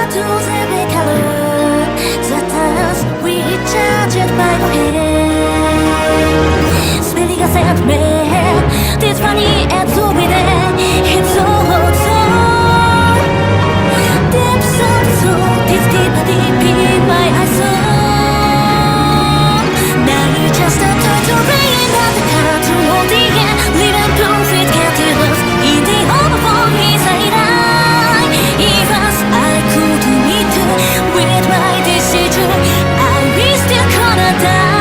This funny and so with it's so hot. Depths of soul, this deep in my eyes. Now you just a turtle rain on the car to hold the end. Live and proof it can't be lost in the overflow inside I. Even I could meet you with my decision. I will still gonna die.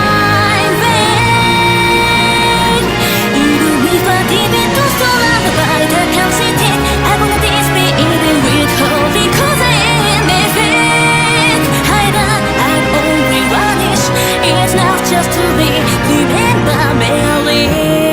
Just to be remember merely.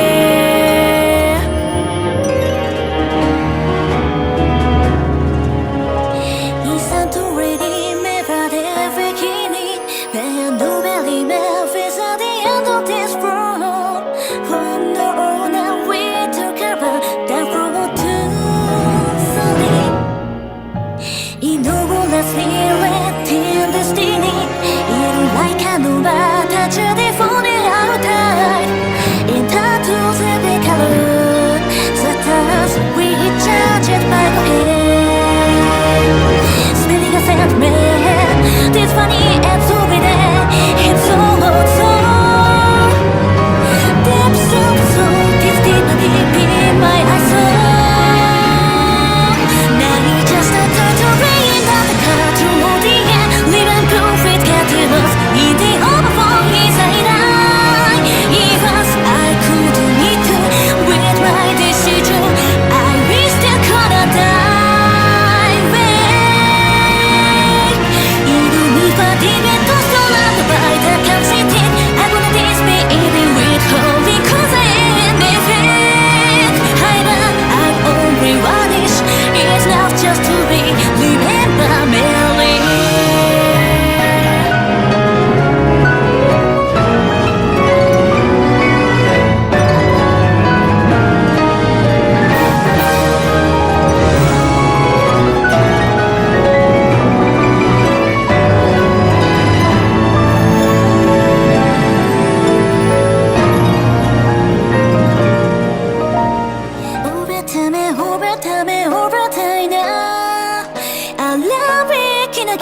Isn't already never the beginning. When nobody melts at the end of this road. Who knows now we took about that road too slowly. In no one that's let in destiny. In like a nobody. This funny and so with it's so hot. Depths of soul, this deep in my eyes. Now you just a turtle rain on the car to hold the end. Live and proof it can't be lost in the overflow inside I. Even I could meet you with my decision. I will still gonna die. Just to be remember merely.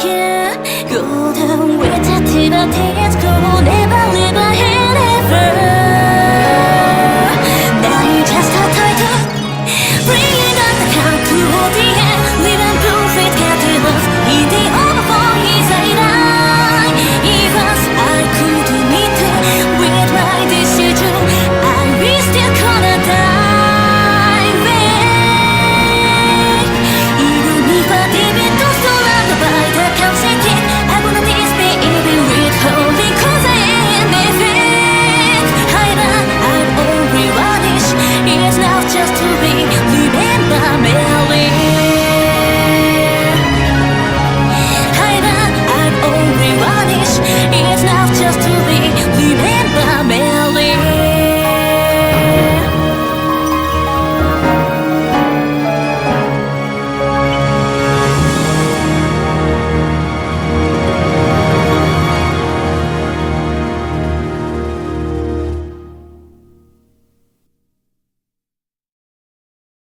Go down with that to the tears, go never leave my head ever.